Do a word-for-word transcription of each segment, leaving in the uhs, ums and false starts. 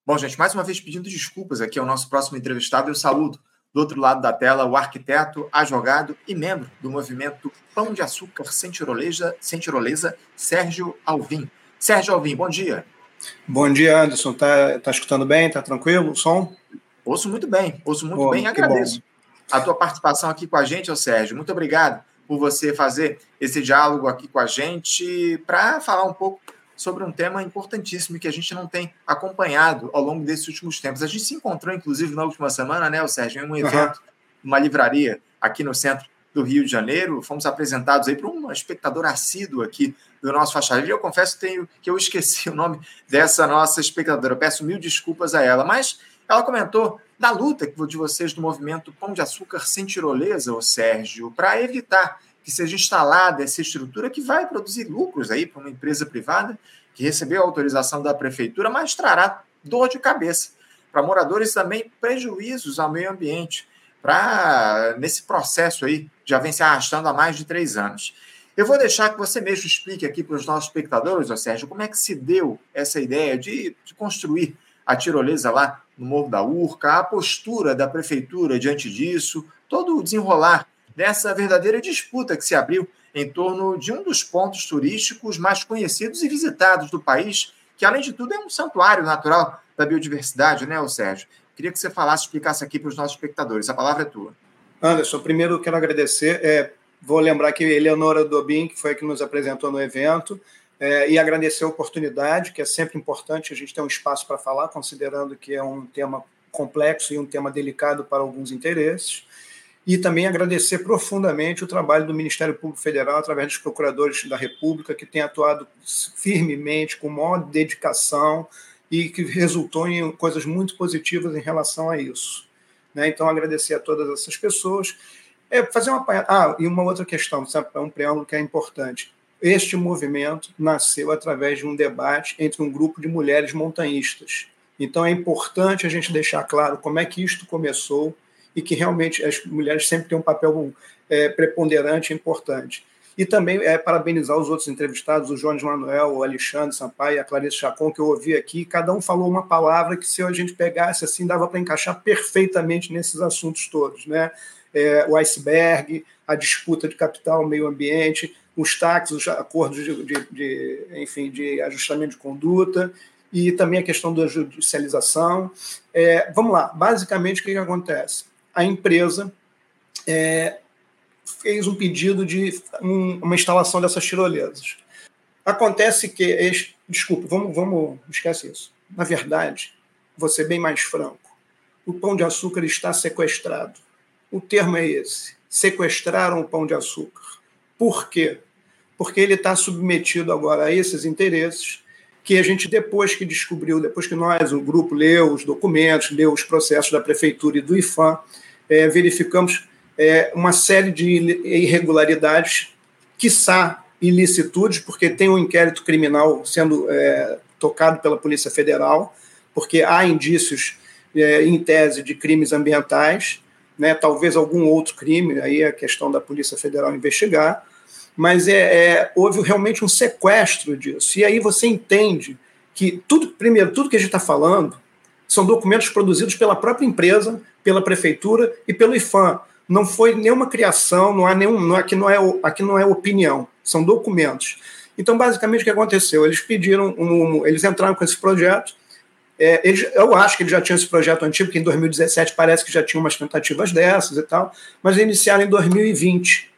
Bom, gente, mais uma vez pedindo desculpas aqui ao nosso próximo entrevistado. Eu saúdo do outro lado da tela o arquiteto, advogado e membro do movimento Pão de Açúcar Sem Tirolesa, Sem Tirolesa, Sérgio Alvim. Sérgio Alvim, bom dia. Bom dia, Anderson. Tá, tá escutando bem? Tá tranquilo o som? Ouço muito bem, ouço muito bom, bem e agradeço a tua participação aqui com a gente, ô Sérgio. Muito obrigado por você fazer esse diálogo aqui com a gente para falar um pouco sobre um tema importantíssimo que a gente não tem acompanhado ao longo desses últimos tempos. A gente se encontrou, inclusive, na última semana, né, Sérgio, em um evento, uhum. uma livraria aqui no centro do Rio de Janeiro. Fomos apresentados aí por uma espectadora assídua aqui do nosso Faixa Livre. Eu confesso que, tenho, que eu esqueci o nome dessa nossa espectadora. Eu peço mil desculpas a ela, mas ela comentou da luta de vocês do movimento Pão de Açúcar Sem Tirolesa, ô Sérgio, para evitar que seja instalada essa estrutura que vai produzir lucros aí para uma empresa privada que recebeu a autorização da prefeitura, mas trará dor de cabeça para moradores, também prejuízos ao meio ambiente, para nesse processo aí já vem se arrastando há mais de três anos. Eu vou deixar que você mesmo explique aqui para os nossos espectadores, ô Sérgio, como é que se deu essa ideia de, de construir a tirolesa lá no Morro da Urca, a postura da prefeitura diante disso, todo o desenrolar dessa verdadeira disputa que se abriu em torno de um dos pontos turísticos mais conhecidos e visitados do país, que, além de tudo, é um santuário natural da biodiversidade, né, ô Sérgio? Queria que você falasse, explicasse aqui para os nossos espectadores. A palavra é tua. Anderson, primeiro eu quero agradecer. É, vou lembrar que Eleonora Dobin, que foi a que nos apresentou no evento, é, e agradecer a oportunidade, que é sempre importante a gente ter um espaço para falar, considerando que é um tema complexo e um tema delicado para alguns interesses. E também agradecer profundamente o trabalho do Ministério Público Federal, através dos procuradores da República, que tem atuado firmemente, com maior dedicação, e que resultou em coisas muito positivas em relação a isso. Né? Então, agradecer a todas essas pessoas. É, fazer uma... Ah, e uma outra questão, sabe? Um preâmbulo que é importante. Este movimento nasceu através de um debate entre um grupo de mulheres montanhistas. Então, é importante a gente deixar claro como é que isto começou, e que realmente as mulheres sempre têm um papel é, preponderante e importante. E também é, parabenizar os outros entrevistados, o Jones Manuel, o Alexandre Sampaio e a Clarice Chacon, que eu ouvi aqui. Cada um falou uma palavra que, se a gente pegasse assim, dava para encaixar perfeitamente nesses assuntos todos, né? É, o iceberg, a disputa de capital, meio ambiente, os táxis, os acordos de, de, de, enfim, de ajustamento de conduta, e também a questão da judicialização. É, vamos lá, basicamente o que, que acontece? A empresa é, fez um pedido de um, uma instalação dessas tirolesas. Acontece que... Este, desculpa, vamos, vamos... Esquece isso. Na verdade, vou ser bem mais franco, o Pão de Açúcar está sequestrado. O termo é esse. Sequestraram o Pão de Açúcar. Por quê? Porque ele está submetido agora a esses interesses que a gente, depois que descobriu, depois que nós, o grupo, leu os documentos, leu os processos da Prefeitura e do IPHAN, É, verificamos é, uma série de irregularidades, quiçá ilicitudes, porque tem um inquérito criminal sendo é, tocado pela Polícia Federal, porque há indícios, é, em tese, de crimes ambientais, né, talvez algum outro crime, aí é a questão da Polícia Federal investigar, mas é, é, houve realmente um sequestro disso. E aí você entende que, tudo, primeiro, tudo que a gente está falando são documentos produzidos pela própria empresa, pela prefeitura e pelo IPHAN. Não foi nenhuma criação, não há nenhum, não, aqui, não é, aqui não é opinião, são documentos. Então, basicamente, o que aconteceu? Eles pediram, um, eles entraram com esse projeto, é, eles, eu acho que eles já tinham esse projeto antigo, porque em dois mil e dezessete parece que já tinham umas tentativas dessas e tal, mas iniciaram em dois mil e vinte,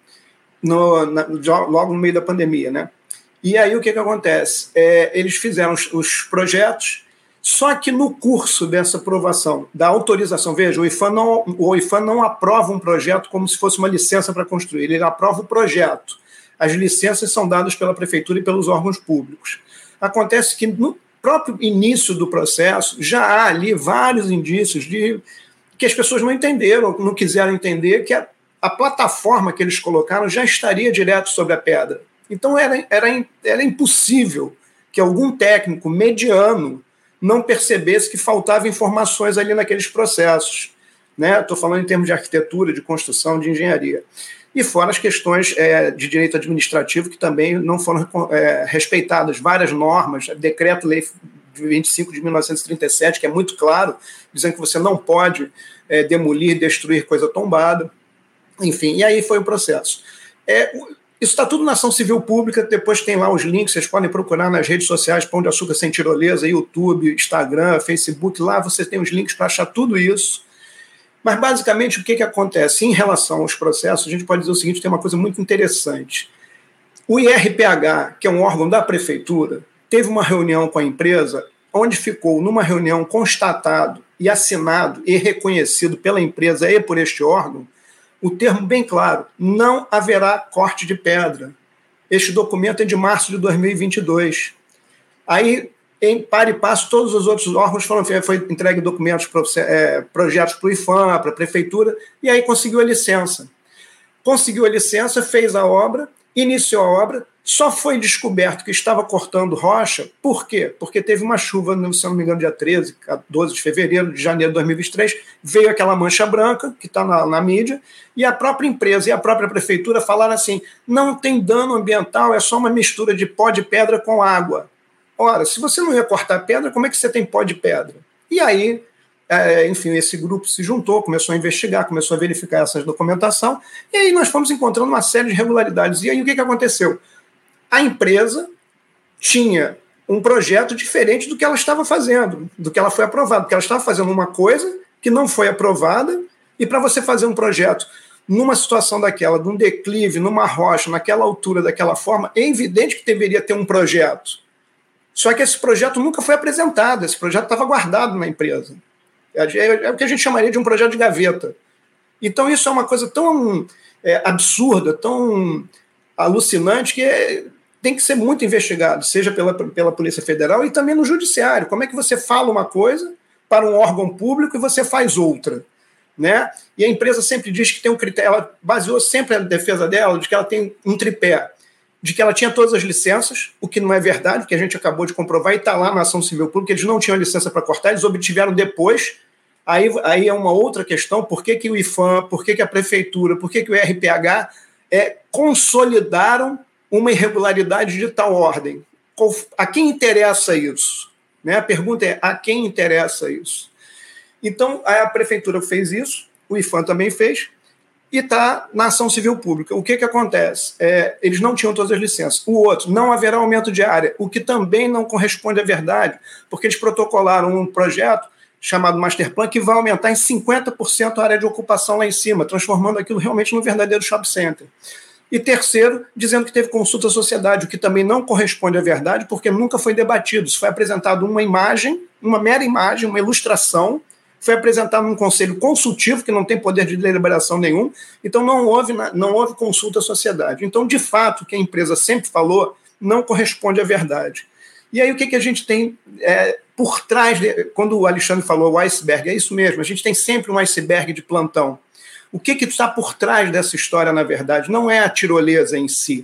no, na, logo no meio da pandemia, né? E aí o que, que acontece? É, eles fizeram os, os projetos. Só que no curso dessa aprovação, da autorização, veja, o IPHAN não, o IPHAN não aprova um projeto como se fosse uma licença para construir, ele aprova o projeto. As licenças são dadas pela prefeitura e pelos órgãos públicos. Acontece que no próprio início do processo já há ali vários indícios de que as pessoas não entenderam, não quiseram entender que a, a plataforma que eles colocaram já estaria direto sobre a pedra. Então era, era, era impossível que algum técnico mediano não percebesse que faltavam informações ali naqueles processos. Né? Estou falando em termos de arquitetura, de construção, de engenharia. E fora as questões é, de direito administrativo, que também não foram é, respeitadas. Várias normas, decreto-lei vinte e cinco de mil novecentos e trinta e sete, que é muito claro, dizendo que você não pode é, demolir, destruir coisa tombada. Enfim, e aí foi o processo. É, isso está tudo na ação civil pública, depois tem lá os links, vocês podem procurar nas redes sociais, Pão de Açúcar Sem Tirolesa, YouTube, Instagram, Facebook, lá você tem os links para achar tudo isso. Mas, basicamente, o que, que acontece? Em relação aos processos, a gente pode dizer o seguinte, tem uma coisa muito interessante. O I R P H, que é um órgão da prefeitura, teve uma reunião com a empresa, onde ficou, numa reunião, constatado e assinado e reconhecido pela empresa e por este órgão, o termo bem claro, não haverá corte de pedra. Este documento é de março de dois mil e vinte e dois. Aí, em par e passo, todos os outros órgãos foram, foi entregue documentos, é, projetos para o IFAM, para a prefeitura, e aí conseguiu a licença. Conseguiu a licença, fez a obra, iniciou a obra, só foi descoberto que estava cortando rocha, por quê? Porque teve uma chuva, se não me engano, dia treze, doze de fevereiro de janeiro de dois mil e vinte e três, veio aquela mancha branca, que está na, na mídia, e a própria empresa e a própria prefeitura falaram assim, não tem dano ambiental, é só uma mistura de pó de pedra com água. Ora, se você não ia cortar pedra, como é que você tem pó de pedra? E aí, é, enfim, esse grupo se juntou, começou a investigar, começou a verificar essa documentação, e aí nós fomos encontrando uma série de irregularidades. E aí o que, que aconteceu? A empresa tinha um projeto diferente do que ela estava fazendo, do que ela foi aprovada, porque ela estava fazendo uma coisa que não foi aprovada, e para você fazer um projeto numa situação daquela, de um declive, numa rocha, naquela altura, daquela forma, é evidente que deveria ter um projeto. Só que esse projeto nunca foi apresentado, esse projeto estava guardado na empresa. É, é, é o que a gente chamaria de um projeto de gaveta. Então isso é uma coisa tão é, absurda, tão alucinante, que é, tem que ser muito investigado, seja pela, pela Polícia Federal e também no Judiciário. Como é que você fala uma coisa para um órgão público e você faz outra? Né? E a empresa sempre diz que tem um critério, ela baseou sempre a defesa dela de que ela tem um tripé, de que ela tinha todas as licenças, o que não é verdade, que a gente acabou de comprovar, e está lá na ação civil pública, eles não tinham licença para cortar, eles obtiveram depois. Aí, aí é uma outra questão, por que, que o IFAM, por que, que a prefeitura, por que, que o I R P H é, consolidaram uma irregularidade de tal ordem? A quem interessa isso? Né? A pergunta é, a quem interessa isso? Então, a prefeitura fez isso, o IFAM também fez, e está na ação civil pública. O que, que acontece? É, eles não tinham todas as licenças. O outro, não haverá aumento de área, o que também não corresponde à verdade, porque eles protocolaram um projeto chamado Master Plan, que vai aumentar em cinquenta por cento a área de ocupação lá em cima, transformando aquilo realmente num verdadeiro shopping center. E terceiro, dizendo que teve consulta à sociedade, o que também não corresponde à verdade, porque nunca foi debatido. Isso foi apresentado uma imagem, uma mera imagem, uma ilustração, foi apresentado num conselho consultivo, que não tem poder de deliberação nenhum, então não houve, não houve consulta à sociedade. Então, de fato, o que a empresa sempre falou não corresponde à verdade. E aí o que, que a gente tem é, por trás, de, quando o Alexandre falou o iceberg, é isso mesmo, a gente tem sempre um iceberg de plantão. O que, que está por trás dessa história, na verdade? Não é a tirolesa em si.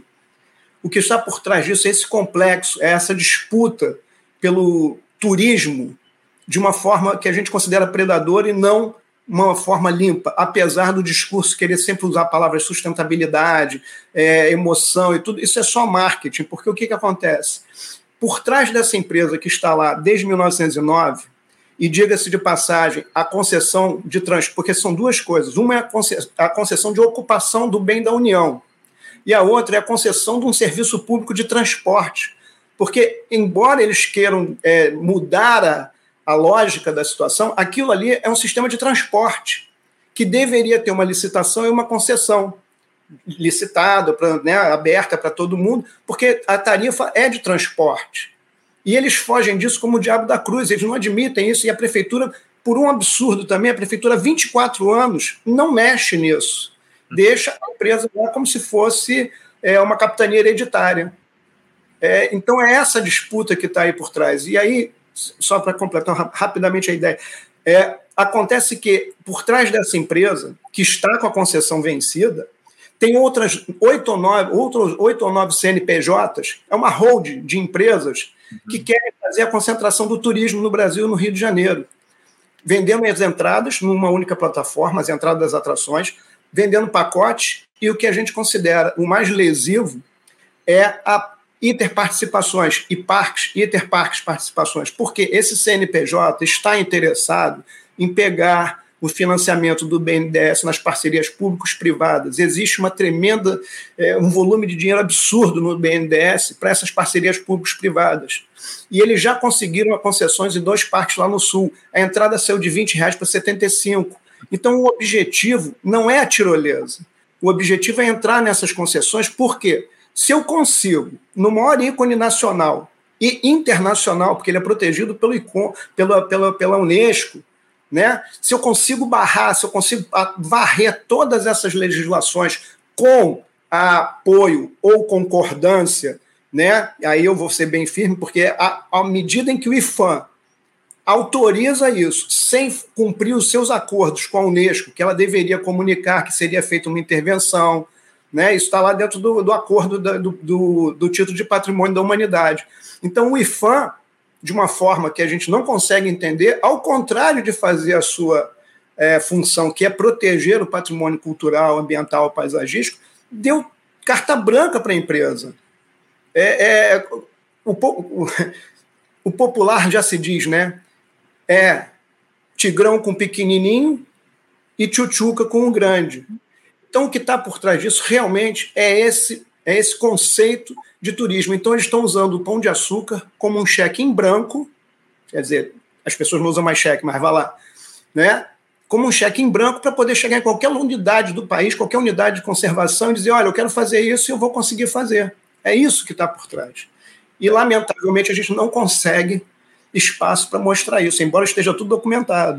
O que está por trás disso é esse complexo, é essa disputa pelo turismo, de uma forma que a gente considera predadora e não uma forma limpa, apesar do discurso querer sempre usar palavras sustentabilidade, é, emoção e tudo, isso é só marketing, porque o que, que acontece? Por trás dessa empresa que está lá desde mil novecentos e nove, e diga-se de passagem, a concessão de transporte, porque são duas coisas, uma é a concessão de ocupação do bem da União, e a outra é a concessão de um serviço público de transporte, porque embora eles queiram é, mudar a a lógica da situação, aquilo ali é um sistema de transporte que deveria ter uma licitação e uma concessão licitada, pra, né, aberta para todo mundo, porque a tarifa é de transporte. E eles fogem disso como o diabo da cruz, eles não admitem isso, e a prefeitura, por um absurdo também, a prefeitura há vinte e quatro anos não mexe nisso, deixa a empresa como se fosse é, uma capitania hereditária. É, então é essa disputa que está aí por trás. E aí, só para completar rapidamente a ideia, é, acontece que por trás dessa empresa, que está com a concessão vencida, tem outras oito ou nove, outros oito ou nove C N P Js, é uma holding de empresas que querem fazer a concentração do turismo no Brasil e no Rio de Janeiro, vendendo as entradas numa única plataforma, as entradas das atrações, vendendo pacotes, e o que a gente considera o mais lesivo é a Interparticipações e parques, Interparques Participações, porque esse C N P J está interessado em pegar o financiamento do B N D E S nas parcerias públicos-privadas. Existe uma tremenda, é, um volume de dinheiro absurdo no B N D E S para essas parcerias públicos-privadas. E eles já conseguiram concessões em dois parques lá no Sul. A entrada saiu de vinte reais para setenta e cinco. Então, o objetivo não é a tirolesa. O objetivo é entrar nessas concessões, por quê? Se eu consigo, no maior ícone nacional e internacional, porque ele é protegido pelo, pela, pela, pela Unesco, né? Se eu consigo barrar, se eu consigo varrer todas essas legislações com apoio ou concordância, né? Aí eu vou ser bem firme, porque à, à medida em que o IPHAN autoriza isso, sem cumprir os seus acordos com a Unesco, que ela deveria comunicar que seria feita uma intervenção, né? Isso está lá dentro do, do acordo da, do, do, do título de patrimônio da humanidade. Então, o IPHAN, de uma forma que a gente não consegue entender, ao contrário de fazer a sua é, função, que é proteger o patrimônio cultural, ambiental, paisagístico, deu carta branca para a empresa. É, é, o, o, o popular já se diz, né? É tigrão com pequenininho e tchutchuca com o grande. Então, o que está por trás disso realmente é esse, é esse conceito de turismo. Então, eles estão usando o Pão de Açúcar como um cheque em branco, quer dizer, as pessoas não usam mais cheque, mas vai lá, né? Como um cheque em branco para poder chegar em qualquer unidade do país, qualquer unidade de conservação e dizer, olha, eu quero fazer isso e eu vou conseguir fazer. É isso que está por trás. E, lamentavelmente, a gente não consegue espaço para mostrar isso, embora esteja tudo documentado.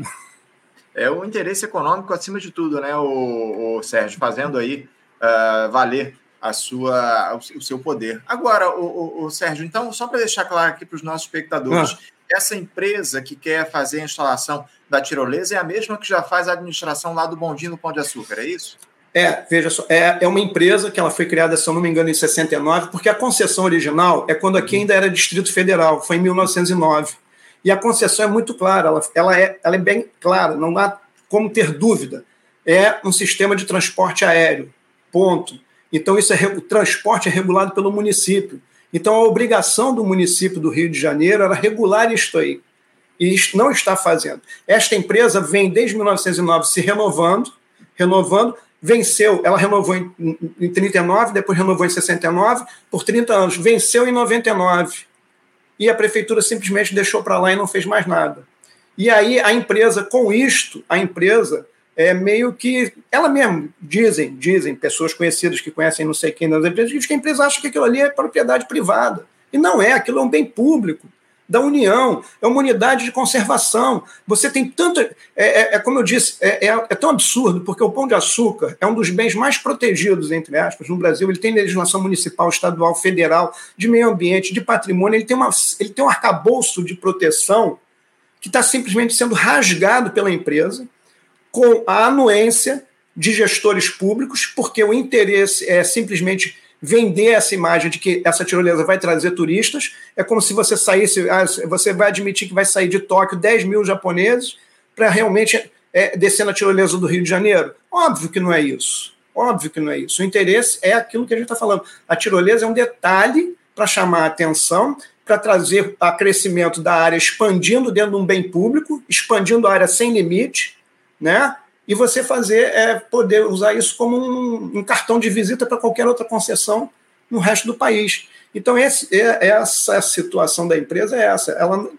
É o interesse econômico acima de tudo, né, o, o Sérgio, fazendo aí uh, valer a sua, o seu poder. Agora, o, o, o Sérgio, então, só para deixar claro aqui para os nossos espectadores, ah. essa empresa que quer fazer a instalação da tirolesa é a mesma que já faz a administração lá do bondinho no Pão de Açúcar, é isso? É, veja só, é, é uma empresa que ela foi criada, se eu não me engano, em sessenta e nove, porque a concessão original é quando aqui ainda era Distrito Federal, foi em mil novecentos e nove. E a concessão é muito clara, ela, ela, é, ela é bem clara, não há como ter dúvida. É um sistema de transporte aéreo, ponto. Então, isso é, o transporte é regulado pelo município. Então, a obrigação do município do Rio de Janeiro era regular isto aí. E isto não está fazendo. Esta empresa vem desde mil novecentos e nove se renovando, renovando, venceu, ela renovou em, em trinta e nove, depois renovou em sessenta e nove, por trinta anos, venceu em noventa e nove. E a prefeitura simplesmente deixou para lá e não fez mais nada. E aí a empresa, com isto, a empresa é meio que, ela mesmo, dizem, dizem, pessoas conhecidas que conhecem não sei quem das empresas, diz que a empresa acha que aquilo ali é propriedade privada. E não é, aquilo é um bem público da União, é uma unidade de conservação. Você tem tanto... É, é, é como eu disse, é, é, é tão absurdo, porque o Pão de Açúcar é um dos bens mais protegidos, entre aspas, no Brasil. Ele tem legislação municipal, estadual, federal, de meio ambiente, de patrimônio. Ele tem, uma, ele tem um arcabouço de proteção que está simplesmente sendo rasgado pela empresa com a anuência de gestores públicos, porque o interesse é simplesmente vender essa imagem de que essa tirolesa vai trazer turistas. É como se você saísse, você vai admitir que vai sair de Tóquio dez mil japoneses para realmente é, descer na tirolesa do Rio de Janeiro. Óbvio que não é isso. Óbvio que não é isso. O interesse é aquilo que a gente está falando. A tirolesa é um detalhe para chamar a atenção, para trazer a crescimento da área, expandindo dentro de um bem público, expandindo a área sem limite, né? E você fazer, é, poder usar isso como um, um cartão de visita para qualquer outra concessão no resto do país. Então, esse, é, essa situação da empresa é essa. Ela,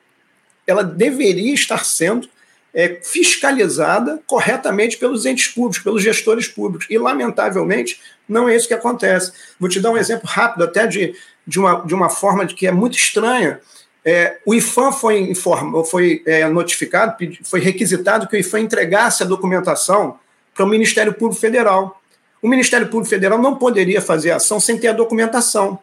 ela deveria estar sendo é, fiscalizada corretamente pelos entes públicos, pelos gestores públicos. E, lamentavelmente, não é isso que acontece. Vou te dar um exemplo rápido, até de, de, uma, de uma forma de que é muito estranha. É, o IPHAN foi, inform, foi é, notificado, foi requisitado que o IPHAN entregasse a documentação para o Ministério Público Federal. O Ministério Público Federal não poderia fazer ação sem ter a documentação,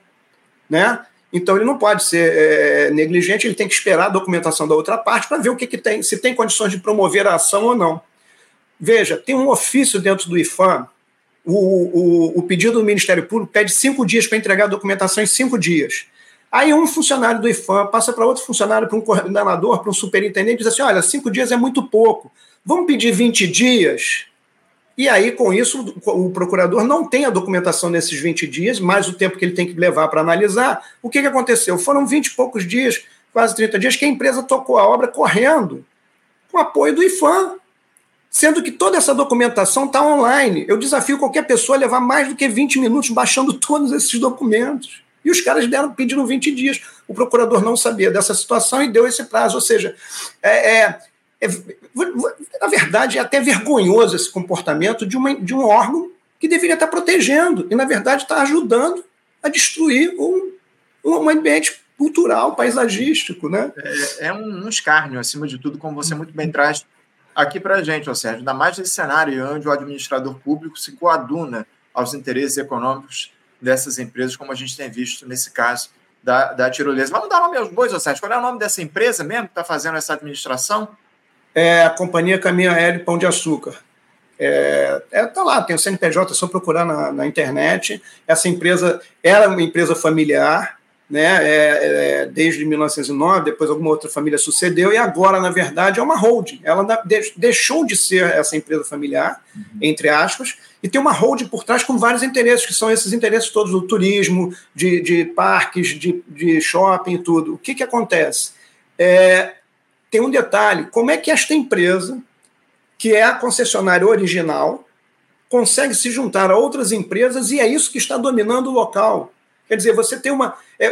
né? Então ele não pode ser é, negligente, ele tem que esperar a documentação da outra parte para ver o que, que tem, se tem condições de promover a ação ou não. Veja, tem um ofício dentro do IPHAN, o, o, o pedido do Ministério Público pede cinco dias para entregar a documentação em cinco dias. Aí um funcionário do IPHAN passa para outro funcionário, para um coordenador, para um superintendente, e diz assim, olha, cinco dias é muito pouco, vamos pedir vinte dias? E aí, com isso, o procurador não tem a documentação nesses vinte dias, mais o tempo que ele tem que levar para analisar. O que, que aconteceu? Foram vinte e poucos dias, quase trinta dias, que a empresa tocou a obra correndo, com apoio do IPHAN, sendo que toda essa documentação está online. Eu desafio qualquer pessoa a levar mais do que vinte minutos baixando todos esses documentos. E os caras deram, pediram vinte dias. O procurador não sabia dessa situação e deu esse prazo. Ou seja, é, é, é, na verdade, é até vergonhoso esse comportamento de, uma, de um órgão que deveria estar protegendo e, na verdade, está ajudando a destruir um, um ambiente cultural, paisagístico. Né? É, é um, um escárnio, acima de tudo, como você muito bem traz aqui para a gente, ou seja, ainda mais nesse cenário onde o administrador público se coaduna aos interesses econômicos dessas empresas, como a gente tem visto nesse caso da, da tirolesa. Vamos dar nome aos bois, ou seja, qual é o nome dessa empresa mesmo que está fazendo essa administração? É a Companhia Caminho Aéreo Pão de Açúcar. É, é, tá lá, tem o C N P J, é só procurar na, na internet. Essa empresa era uma empresa familiar, né, é, é, desde mil novecentos e nove, depois alguma outra família sucedeu, e agora, na verdade, é uma holding. Ela de, deixou de ser essa empresa familiar, uhum. entre aspas, e tem uma holding por trás com vários interesses, que são esses interesses todos do turismo, de, de parques, de, de shopping e tudo. O que, que acontece? É, tem um detalhe, como é que esta empresa, que é a concessionária original, consegue se juntar a outras empresas e é isso que está dominando o local? Quer dizer, você tem uma... É,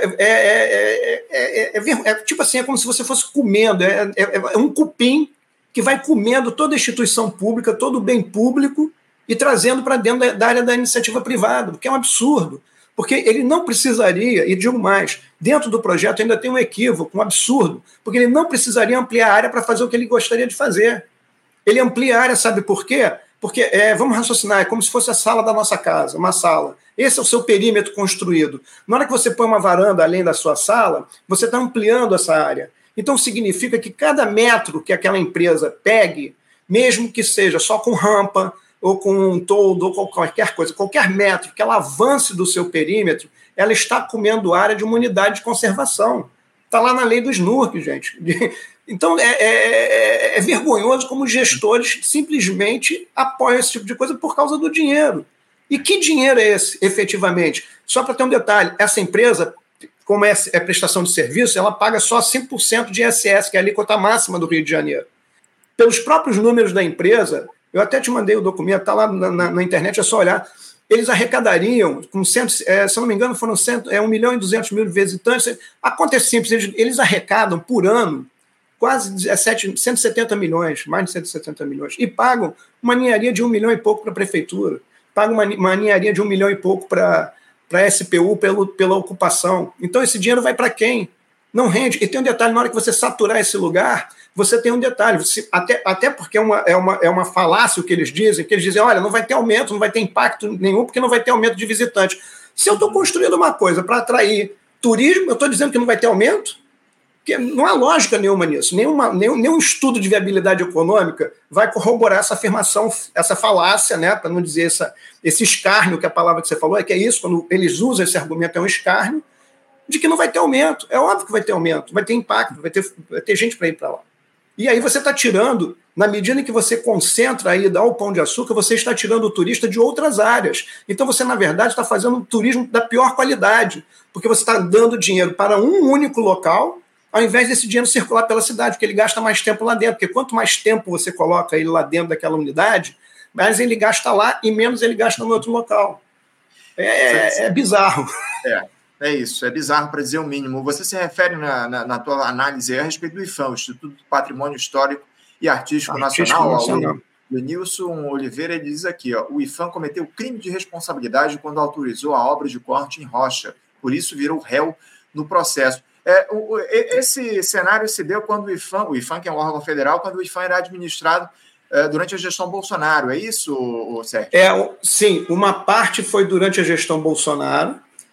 é, é, é, é tipo assim, é como se você fosse comendo, é, é, é um cupim que vai comendo toda a instituição pública, todo o bem público e trazendo para dentro da, da área da iniciativa privada, porque é um absurdo. Porque ele não precisaria, e digo mais, dentro do projeto ainda tem um equívoco, um absurdo, porque ele não precisaria ampliar a área para fazer o que ele gostaria de fazer. Ele amplia a área, sabe por quê? Porque, é, vamos raciocinar, é como se fosse a sala da nossa casa, uma sala. Esse é o seu perímetro construído. Na hora que você põe uma varanda além da sua sala, você está ampliando essa área. Então, significa que cada metro que aquela empresa pegue, mesmo que seja só com rampa, ou com um toldo, ou com qualquer coisa, qualquer metro que ela avance do seu perímetro, ela está comendo área de uma unidade de conservação. Está lá na lei do S N U R C, gente. Então, é, é, é vergonhoso como os gestores simplesmente apoiam esse tipo de coisa por causa do dinheiro. E que dinheiro é esse, efetivamente? Só para ter um detalhe, essa empresa, como é, é prestação de serviço, ela paga só cinco por cento de I S S, que é a alíquota máxima do Rio de Janeiro. Pelos próprios números da empresa, eu até te mandei o documento, está lá na, na, na internet, é só olhar, eles arrecadariam, com cento, é, se eu não me engano, foram cento, é, um milhão e duzentos mil visitantes. Acontece simples, eles, eles arrecadam por ano quase dezessete, cento e setenta milhões, mais de cento e setenta milhões, e pagam uma ninharia de um milhão e pouco para a prefeitura, pagam uma, uma ninharia de um milhão e pouco para a S P U pelo, pela ocupação. Então, esse dinheiro vai para quem? Não rende. E tem um detalhe, na hora que você saturar esse lugar, você tem um detalhe, você, até, até porque é uma, é, uma, é uma falácia o que eles dizem, que eles dizem, olha, não vai ter aumento, não vai ter impacto nenhum, porque não vai ter aumento de visitantes. Se eu estou construindo uma coisa para atrair turismo, eu estou dizendo que não vai ter aumento? Porque não há lógica nenhuma nisso. Nenhuma, nenhum, nenhum estudo de viabilidade econômica vai corroborar essa afirmação, essa falácia, né, para não dizer essa, esse escárnio, que a palavra que você falou, é que é isso, quando eles usam esse argumento, é um escárnio, de que não vai ter aumento. É óbvio que vai ter aumento, vai ter impacto, vai ter, vai ter gente para ir para lá. E aí você está tirando, na medida em que você concentra a ida ao Pão de Açúcar, você está tirando o turista de outras áreas. Então você, na verdade, está fazendo um turismo da pior qualidade, porque você está dando dinheiro para um único local, ao invés desse dinheiro circular pela cidade, porque ele gasta mais tempo lá dentro. Porque quanto mais tempo você coloca ele lá dentro daquela unidade, mais ele gasta lá e menos ele gasta no outro local. É, é, é bizarro. É. É isso, é bizarro para dizer o mínimo. Você se refere na, na, na tua análise a respeito do IPHAN, o Instituto do Patrimônio Histórico e Artístico, Artístico Nacional. Nacional. O Lenilson Oliveira ele diz aqui, ó, o IPHAN cometeu crime de responsabilidade quando autorizou a obra de corte em rocha, por isso virou réu no processo. É, o, esse cenário se deu quando o IPHAN, o IPHAN que é um órgão federal, quando o IPHAN era administrado é, durante a gestão Bolsonaro, é isso, Sérgio? É, sim, uma parte foi durante a gestão Bolsonaro,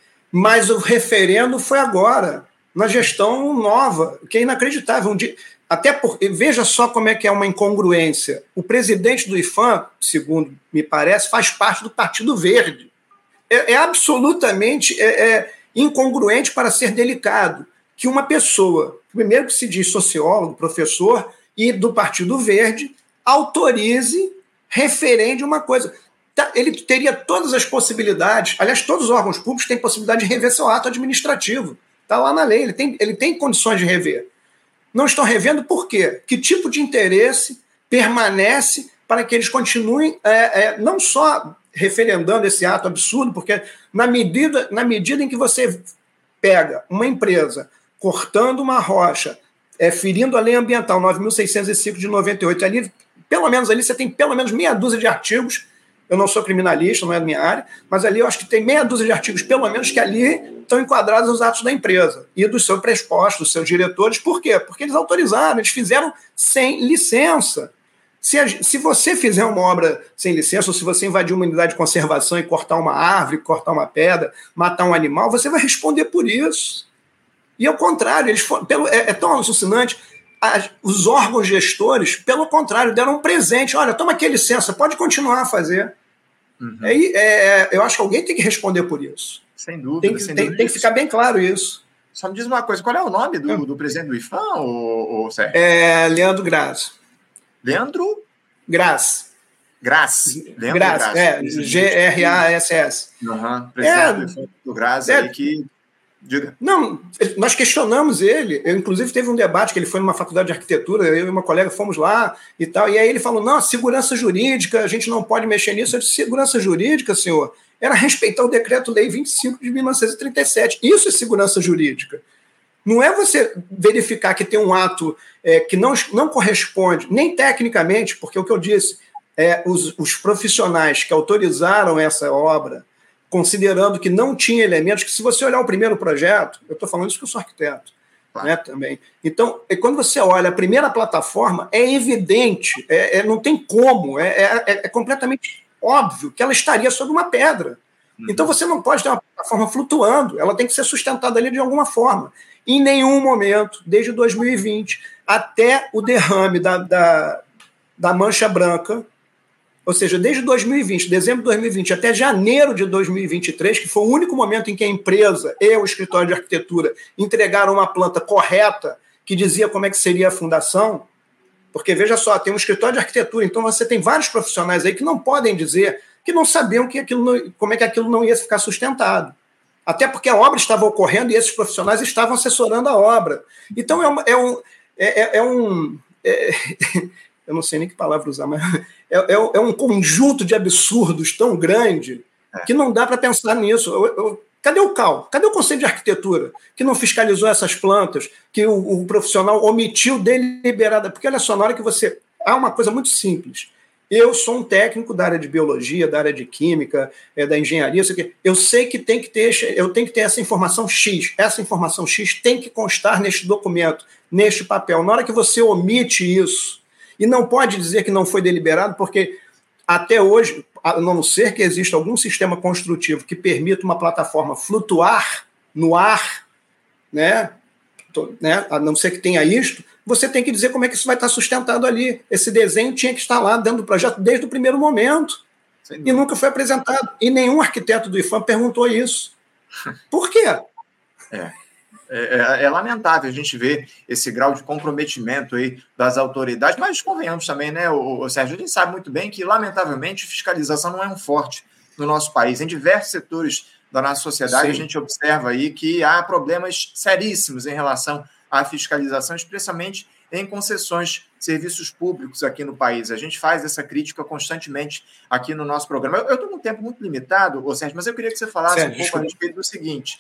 mas o referendo foi agora, na gestão nova, que é inacreditável. Um dia, até porque, veja só como é que é uma incongruência. O presidente do IPHAN, segundo me parece, faz parte do Partido Verde. É, é absolutamente é, é incongruente para ser delicado que uma pessoa, primeiro que se diz sociólogo, professor, e do Partido Verde, autorize referende uma coisa. Ele teria todas as possibilidades, aliás, todos os órgãos públicos têm possibilidade de rever seu ato administrativo. Está lá na lei, ele tem, ele tem condições de rever. Não estão revendo por quê? Que tipo de interesse permanece para que eles continuem é, é, não só referendando esse ato absurdo, porque na medida, na medida em que você pega uma empresa cortando uma rocha, é, ferindo a lei ambiental nove mil seiscentos e cinco de noventa e oito, ali, pelo menos ali você tem pelo menos meia dúzia de artigos. Eu não sou criminalista, não é da minha área, mas ali eu acho que tem meia dúzia de artigos, pelo menos, que ali estão enquadrados nos atos da empresa e dos seus prespostos, dos seus diretores. Por quê? Porque eles autorizaram, eles fizeram sem licença. Se, a, se você fizer uma obra sem licença, ou se você invadir uma unidade de conservação e cortar uma árvore, cortar uma pedra, matar um animal, você vai responder por isso. E ao contrário, eles foram, pelo, é, é tão alucinante, as, os órgãos gestores, pelo contrário, deram um presente. Olha, toma aqui a licença, pode continuar a fazer. Uhum. É, é, eu acho que alguém tem que responder por isso. Sem dúvida. Tem que, sem tem, dúvida. tem que ficar bem claro isso. Só me diz uma coisa, qual é o nome do, do presidente do IPHAN, ou, ou Sérgio? É Leandro Graça. Leandro? Graça. Graça. Leandro Graça, Graça. é, G R A S S. Uhum. Presidente é, do IPHAN do Graça, é, aí que... Diga. Não, nós questionamos ele. Eu, inclusive, teve um debate que ele foi numa faculdade de arquitetura, eu e uma colega fomos lá e tal, e aí ele falou, não, segurança jurídica, a gente não pode mexer nisso. Eu disse, segurança jurídica, senhor, era respeitar o decreto-lei vinte e cinco de mil novecentos e trinta e sete. Isso é segurança jurídica. Não é você verificar que tem um ato é, que não, não corresponde, nem tecnicamente, porque o que eu disse, é, os, os profissionais que autorizaram essa obra, considerando que não tinha elementos, que se você olhar o primeiro projeto, eu estou falando isso porque eu sou arquiteto, claro, né, também. Então, quando você olha a primeira plataforma, é evidente, é, é, não tem como, é, é, é completamente óbvio que ela estaria sobre uma pedra. Uhum. Então, você não pode ter uma plataforma flutuando, ela tem que ser sustentada ali de alguma forma. Em nenhum momento, desde dois mil e vinte, até o derrame da, da, da mancha branca, ou seja, desde dois mil e vinte, dezembro de dois mil e vinte, até janeiro de dois mil e vinte e três, que foi o único momento em que a empresa e o escritório de arquitetura entregaram uma planta correta que dizia como é que seria a fundação, porque, veja só, tem um escritório de arquitetura, então você tem vários profissionais aí que não podem dizer, que não sabiam que aquilo não, como é que aquilo não ia ficar sustentado. Até porque a obra estava ocorrendo e esses profissionais estavam assessorando a obra. Então, é, uma, é um... É, é um é, eu não sei nem que palavra usar, mas é, é, é um conjunto de absurdos tão grande que não dá para pensar nisso. Eu, eu, cadê o C A U? Cadê o Conselho de Arquitetura? Que não fiscalizou essas plantas, que o, o profissional omitiu deliberada. Porque, olha só, na hora que você... Há uma coisa muito simples. Eu sou um técnico da área de biologia, da área de química, é, da engenharia, sei que. Eu sei que tem que ter, eu tenho que ter essa informação X. Essa informação X tem que constar neste documento, neste papel. Na hora que você omite isso, e não pode dizer que não foi deliberado, porque até hoje, a não ser que exista algum sistema construtivo que permita uma plataforma flutuar no ar, né, né, a não ser que tenha isto, você tem que dizer como é que isso vai estar sustentado ali. Esse desenho tinha que estar lá dentro do projeto desde o primeiro momento. E nunca foi apresentado. E nenhum arquiteto do IPHAN perguntou isso. Por quê? É. É, é lamentável a gente ver esse grau de comprometimento aí das autoridades, mas convenhamos também, né, o, o Sérgio, a gente sabe muito bem que, lamentavelmente, fiscalização não é um forte no nosso país. Em diversos setores da nossa sociedade, Sim. a gente observa aí que há problemas seríssimos em relação à fiscalização, especialmente em concessões de serviços públicos aqui no país. A gente faz essa crítica constantemente aqui no nosso programa. Eu estou com um tempo muito limitado, ô Sérgio, mas eu queria que você falasse Sérgio, um pouco desculpa. a respeito do seguinte...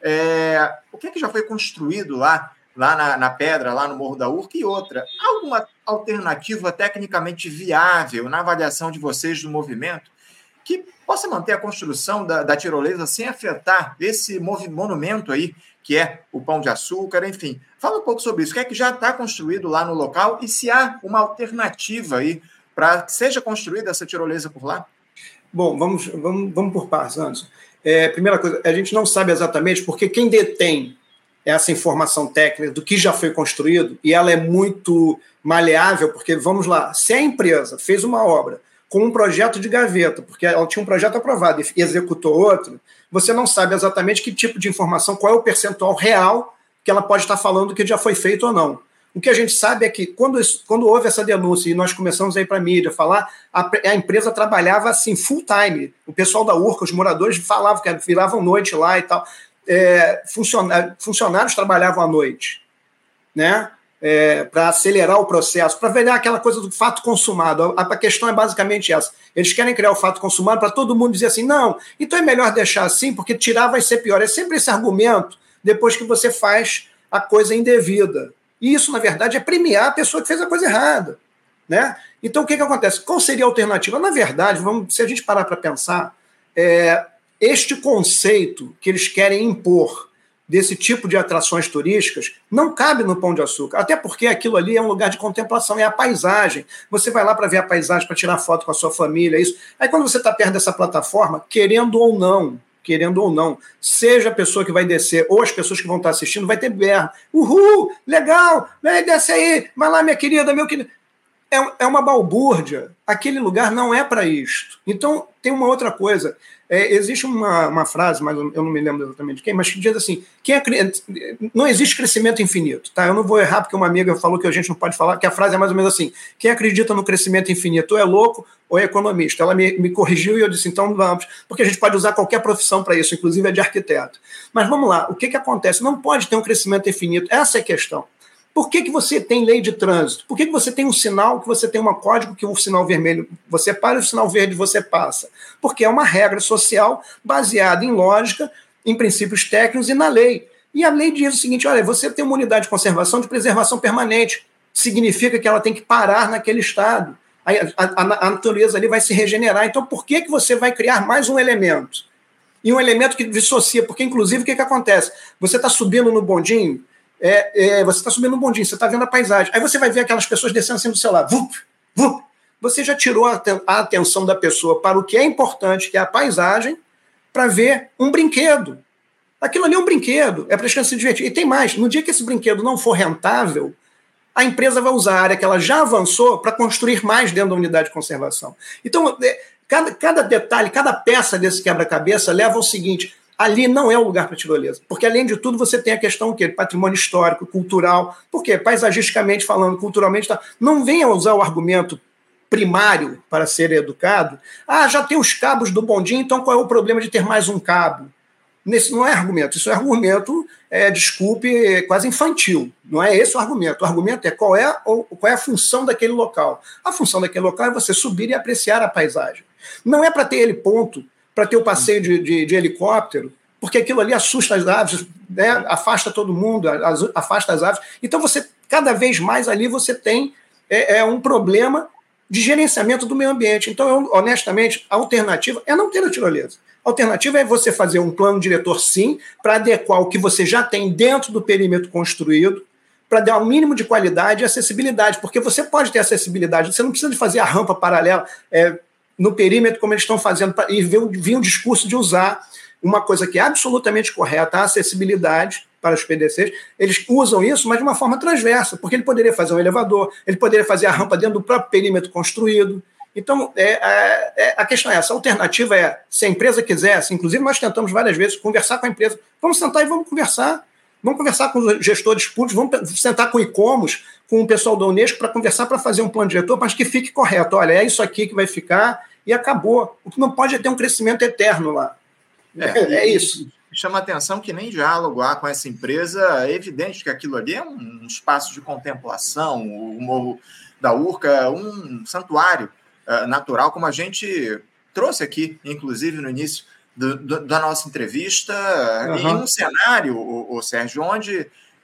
É, o que, é que já foi construído lá, lá na, na Pedra, lá no Morro da Urca, e outra, alguma alternativa tecnicamente viável na avaliação de vocês do movimento que possa manter a construção da, da tirolesa sem afetar esse monumento aí, que é o Pão de Açúcar, enfim. Fala um pouco sobre isso, o que é que já está construído lá no local e se há uma alternativa aí para que seja construída essa tirolesa por lá? Bom, vamos, vamos, vamos por partes, Anderson. É, primeira coisa, a gente não sabe exatamente porque quem detém essa informação técnica do que já foi construído, e ela é muito maleável, porque, vamos lá, se a empresa fez uma obra com um projeto de gaveta, porque ela tinha um projeto aprovado e executou outro, você não sabe exatamente que tipo de informação, qual é o percentual real que ela pode estar falando que já foi feito ou não. O que a gente sabe é que quando, quando houve essa denúncia e nós começamos a ir para a mídia falar, a, a empresa trabalhava assim full time. O pessoal da Urca, os moradores falavam que viravam noite lá e tal. É, funcionários, funcionários trabalhavam à noite, né? É, para acelerar o processo, para ver aquela coisa do fato consumado. A, a questão é basicamente essa. Eles querem criar o fato consumado para todo mundo dizer assim, não, então é melhor deixar assim, porque tirar vai ser pior. É sempre esse argumento depois que você faz a coisa indevida. E isso, na verdade, é premiar a pessoa que fez a coisa errada, né? Então, o que, que acontece? Qual seria a alternativa? Na verdade, vamos, se a gente parar para pensar, é, este conceito que eles querem impor desse tipo de atrações turísticas não cabe no Pão de Açúcar, até porque aquilo ali é um lugar de contemplação, é a paisagem. Você vai lá para ver a paisagem, para tirar foto com a sua família, isso. Aí, quando você está perto dessa plataforma, querendo ou não, querendo ou não, seja a pessoa que vai descer ou as pessoas que vão estar assistindo, vai ter berro. Uhul, legal, desce aí, vai lá, minha querida, meu querido. É, é uma balbúrdia. Aquele lugar não é para isto. Então, tem uma outra coisa. É, existe uma, uma frase, mas eu não me lembro exatamente de quem, mas que diz assim, quem é, não existe crescimento infinito. Tá? Eu não vou errar, porque uma amiga falou que a gente não pode falar, que a frase é mais ou menos assim, quem acredita no crescimento infinito ou é louco ou é economista. Ela me, me corrigiu e eu disse, então vamos, porque a gente pode usar qualquer profissão para isso, inclusive a de arquiteto. Mas vamos lá, o que, que acontece? Não pode ter um crescimento infinito. Essa é a questão. Por que, que você tem lei de trânsito? Por que, que você tem um sinal, que você tem um código que o sinal vermelho você para e o sinal verde você passa? Porque é uma regra social baseada em lógica, em princípios técnicos e na lei. E a lei diz o seguinte, olha, você tem uma unidade de conservação de preservação permanente. Significa que ela tem que parar naquele estado. A, a, a natureza ali vai se regenerar. Então, por que, que você vai criar mais um elemento? E um elemento que dissocia, porque, inclusive, o que, que acontece? Você está subindo no bondinho, É, é, você está subindo um bondinho, você está vendo a paisagem. Aí você vai ver aquelas pessoas descendo assim do celular. Vup, vup. Você já tirou a, a atenção da pessoa para o que é importante, que é a paisagem, para ver um brinquedo. Aquilo ali é um brinquedo, é para as crianças se divertir. E tem mais, no dia que esse brinquedo não for rentável, a empresa vai usar a área que ela já avançou para construir mais dentro da unidade de conservação. Então, cada, cada detalhe, cada peça desse quebra-cabeça leva ao seguinte... Ali não é o lugar para tirolesa, porque além de tudo você tem a questão que patrimônio histórico, cultural, porque paisagisticamente falando, culturalmente, tá, não venha usar o argumento primário para ser educado. Ah, já tem os cabos do bondinho, então qual é o problema de ter mais um cabo? Nesse não é argumento, isso é argumento, é, desculpe, quase infantil. Não é esse o argumento. O argumento é qual é, qual é a função daquele local. A função daquele local é você subir e apreciar a paisagem. Não é para ter ele ponto, para ter o passeio de, de, de helicóptero, porque aquilo ali assusta as aves, né? Afasta todo mundo, as, afasta as aves. Então, você cada vez mais ali você tem é, é um problema de gerenciamento do meio ambiente. Então, eu, honestamente, a alternativa é não ter a tirolesa. A alternativa é você fazer um plano diretor, sim, para adequar o que você já tem dentro do perímetro construído, para dar um mínimo de qualidade e acessibilidade, porque você pode ter acessibilidade, você não precisa de fazer a rampa paralela, é, no perímetro, como eles estão fazendo, e vir um discurso de usar uma coisa que é absolutamente correta, a acessibilidade para os P D Cs. Eles usam isso, mas de uma forma transversa, porque ele poderia fazer um elevador, ele poderia fazer a rampa dentro do próprio perímetro construído. Então, é, é, é, a questão é essa. A alternativa é, se a empresa quisesse, inclusive nós tentamos várias vezes conversar com a empresa, vamos sentar e vamos conversar. Vamos conversar com os gestores públicos, vamos sentar com o ICOMOS, com o pessoal da Unesco, para conversar, para fazer um plano diretor, mas que fique correto. Olha, é isso aqui que vai ficar e acabou. O que não pode é ter um crescimento eterno lá. É, é isso. Chama a atenção que nem diálogo há com essa empresa. É evidente que aquilo ali é um espaço de contemplação, o Morro da Urca, um santuário uh, natural, como a gente trouxe aqui, inclusive no início do, do, da nossa entrevista, uhum. Em um cenário, o, o Sérgio, onde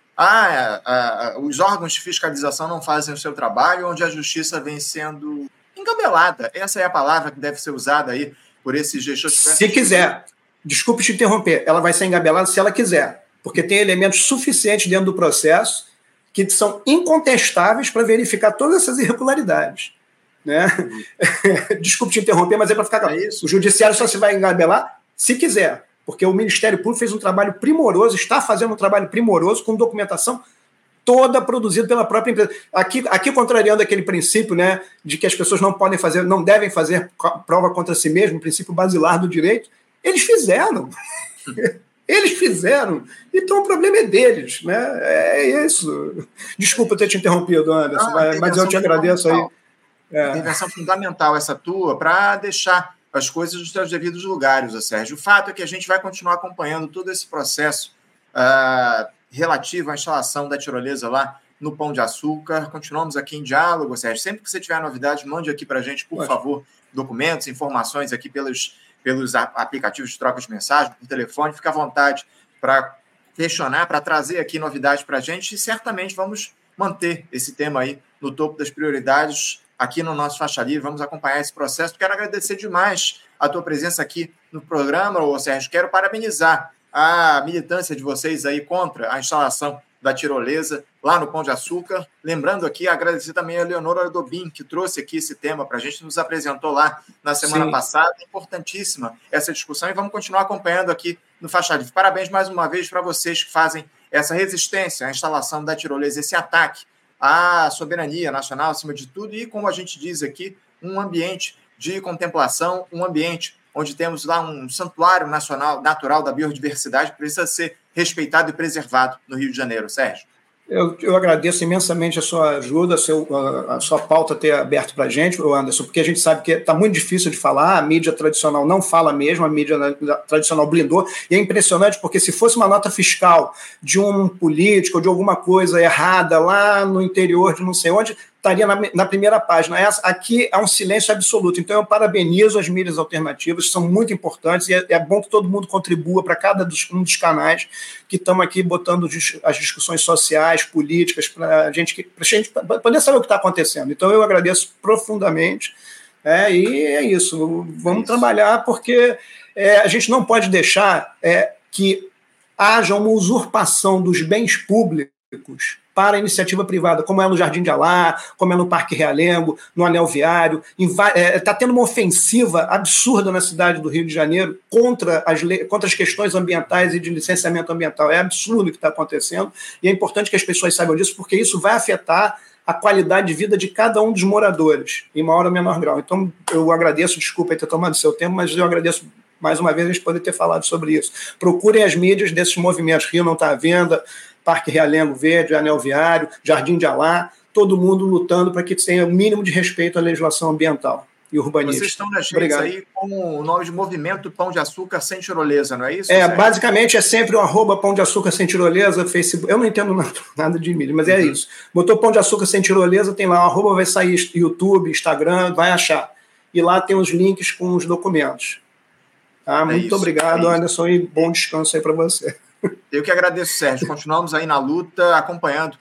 ah, ah, os órgãos de fiscalização não fazem o seu trabalho, onde a justiça vem sendo engabelada. Essa é a palavra que deve ser usada aí por esses gestores. Se quiser, desculpe te interromper, ela vai ser engabelada se ela quiser, porque tem elementos suficientes dentro do processo que são incontestáveis para verificar todas essas irregularidades. Né? Uhum. Desculpe te interromper, mas é para ficar claro. É isso. O judiciário só se vai engabelar se quiser, porque o Ministério Público fez um trabalho primoroso, está fazendo um trabalho primoroso com documentação toda produzida pela própria empresa. Aqui, aqui contrariando aquele princípio, né, de que as pessoas não podem fazer, não devem fazer prova contra si mesmo, o princípio basilar do direito, eles fizeram. Eles fizeram, então o problema é deles, né? É isso. Desculpa ter te interrompido, Anderson, Não, mas eu te agradeço aí. É. Intervenção fundamental essa tua para deixar as coisas nos seus devidos lugares, Sérgio. O fato é que a gente vai continuar acompanhando todo esse processo uh, relativo à instalação da tirolesa lá no Pão de Açúcar. Continuamos aqui em diálogo, Sérgio. Sempre que você tiver novidade, mande aqui para a gente, por Pode. favor, documentos, informações aqui pelos, pelos aplicativos de troca de mensagem, por telefone. Fica à vontade para questionar, para trazer aqui novidades para a gente e certamente vamos manter esse tema aí no topo das prioridades aqui no nosso Faixa Livre. Vamos acompanhar esse processo. Quero agradecer demais a tua presença aqui no programa, ô Sérgio. Quero parabenizar a militância de vocês aí contra a instalação da tirolesa lá no Pão de Açúcar. Lembrando aqui, agradecer também a Leonora Dobin, que trouxe aqui esse tema para a gente, nos apresentou lá na semana Sim. passada. Importantíssima essa discussão e vamos continuar acompanhando aqui no Faixa Livre. Parabéns mais uma vez para vocês que fazem essa resistência à instalação da tirolesa, esse ataque à soberania nacional, acima de tudo, e, como a gente diz aqui, um ambiente de contemplação, um ambiente onde temos lá um santuário nacional natural da biodiversidade que precisa ser respeitado e preservado no Rio de Janeiro. Sérgio. Eu, eu agradeço imensamente a sua ajuda, a, seu, a, a sua pauta ter aberto para a gente, Anderson, porque a gente sabe que está muito difícil de falar, a mídia tradicional não fala mesmo, a mídia tradicional blindou, e é impressionante porque se fosse uma nota fiscal de um político ou de alguma coisa errada lá no interior de não sei onde, estaria na, na primeira página. Essa, aqui há um silêncio absoluto. Então, eu parabenizo as mídias alternativas, são muito importantes, e é, é bom que todo mundo contribua para cada dos, um dos canais que estamos aqui botando as discussões sociais, políticas, para a gente, gente poder saber o que está acontecendo. Então, eu agradeço profundamente, é, e é isso. Vamos isso. trabalhar, porque é, a gente não pode deixar é, que haja uma usurpação dos bens públicos para a iniciativa privada, como é no Jardim de Alá, como é no Parque Realengo, no Anel Viário. Está tendo uma ofensiva absurda na cidade do Rio de Janeiro contra as, contra as questões ambientais e de licenciamento ambiental. É absurdo o que está acontecendo, e é importante que as pessoas saibam disso, porque isso vai afetar a qualidade de vida de cada um dos moradores, em maior ou menor grau. Então, eu agradeço, desculpa aí ter tomado seu tempo, mas eu agradeço mais uma vez a gente poder ter falado sobre isso. Procurem as mídias desses movimentos. Rio Não Está à Venda, Parque Realengo Verde, Anel Viário, Jardim de Alá, todo mundo lutando para que tenha o mínimo de respeito à legislação ambiental e urbanística. Vocês estão nas redes aí com o nome de Movimento Pão de Açúcar Sem Tirolesa, não é isso? É, Sérgio? Basicamente é sempre o arroba Pão de Açúcar Sem Tirolesa, Facebook. Eu não entendo nada, nada de mídia, mas é uhum. isso. Botou Pão de Açúcar Sem Tirolesa, tem lá o arroba, vai sair YouTube, Instagram, vai achar. E lá tem os links com os documentos. Tá? É Muito isso, obrigado, é Anderson, e bom descanso aí para você. Eu que agradeço, Sérgio. Continuamos aí na luta, acompanhando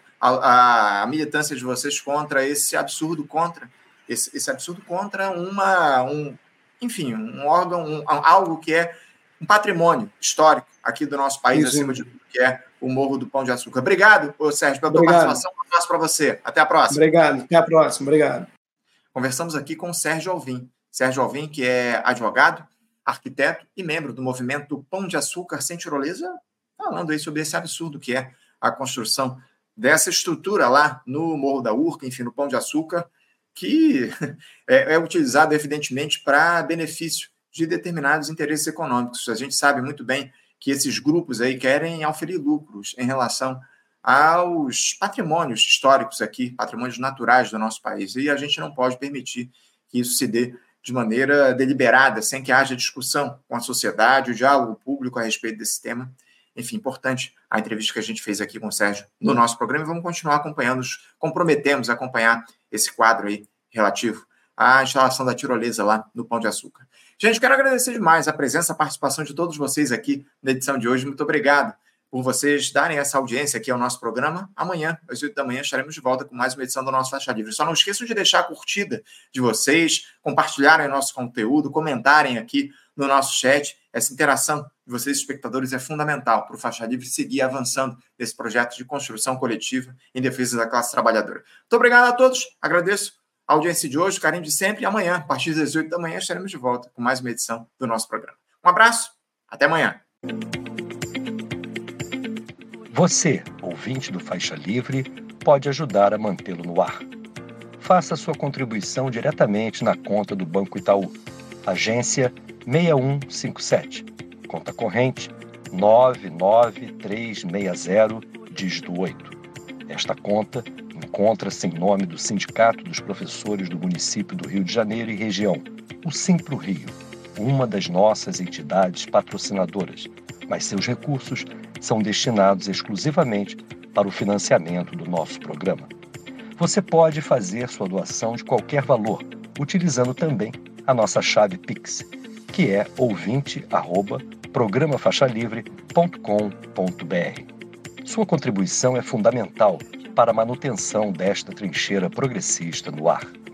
a, a militância de vocês contra esse absurdo, contra esse, esse absurdo contra uma, um, enfim, um órgão, um, algo que é um patrimônio histórico aqui do nosso país, Sim. acima de tudo, que é o Morro do Pão de Açúcar. Obrigado, Sérgio, pela tua participação. Um abraço para você. Até a próxima. Obrigado. Até a próxima. Obrigado. Conversamos aqui com o Sérgio Alvim. Sérgio Alvim, que é advogado, arquiteto e membro do movimento Pão de Açúcar Sem Tirolesa, falando aí sobre esse absurdo que é a construção dessa estrutura lá no Morro da Urca, enfim, no Pão de Açúcar, que é, é utilizado, evidentemente, para benefício de determinados interesses econômicos. A gente sabe muito bem que esses grupos aí querem auferir lucros em relação aos patrimônios históricos aqui, patrimônios naturais do nosso país, e a gente não pode permitir que isso se dê de maneira deliberada, sem que haja discussão com a sociedade, o diálogo público a respeito desse tema. Enfim, importante a entrevista que a gente fez aqui com o Sérgio no nosso programa, e vamos continuar acompanhando, nos comprometemos a acompanhar esse quadro aí relativo à instalação da tirolesa lá no Pão de Açúcar. Gente, quero agradecer demais a presença, a participação de todos vocês aqui na edição de hoje. Muito obrigado por vocês darem essa audiência aqui ao nosso programa. Amanhã, às oito da manhã, estaremos de volta com mais uma edição do nosso Faixa Livre. Só não esqueçam de deixar a curtida de vocês, compartilharem o nosso conteúdo, comentarem aqui no nosso chat. Essa interação de vocês, espectadores, é fundamental para o Faixa Livre seguir avançando nesse projeto de construção coletiva em defesa da classe trabalhadora. Muito obrigado a todos, agradeço a audiência de hoje, o carinho de sempre, e amanhã, a partir das oito da manhã, estaremos de volta com mais uma edição do nosso programa. Um abraço, até amanhã. Você, ouvinte do Faixa Livre, pode ajudar a mantê-lo no ar. Faça sua contribuição diretamente na conta do Banco Itaú, agência seis um cinco sete, conta corrente nove nove três seis zero, dígito oito. Esta conta encontra-se em nome do Sindicato dos Professores do Município do Rio de Janeiro e Região, o Simpro Rio, uma das nossas entidades patrocinadoras, mas seus recursos são destinados exclusivamente para o financiamento do nosso programa. Você pode fazer sua doação de qualquer valor, utilizando também a nossa chave Pix, que é ouvinte arroba programa faixa livre ponto com ponto br. Sua contribuição é fundamental para a manutenção desta trincheira progressista no ar.